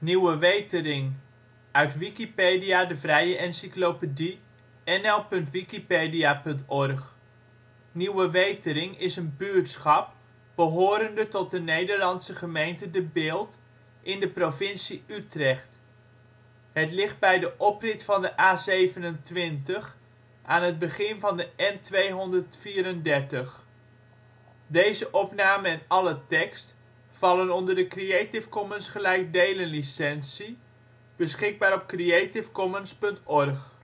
Nieuwe Wetering, uit Wikipedia, de vrije encyclopedie. nl.wikipedia.org. Nieuwe Wetering is een buurtschap behorende tot de Nederlandse gemeente De Bilt, in de provincie Utrecht. Het ligt bij de oprit van de A27 aan het begin van de N234. Deze opname en alle tekst vallen onder de Creative Commons gelijkdelen licentie. Beschikbaar op creativecommons.org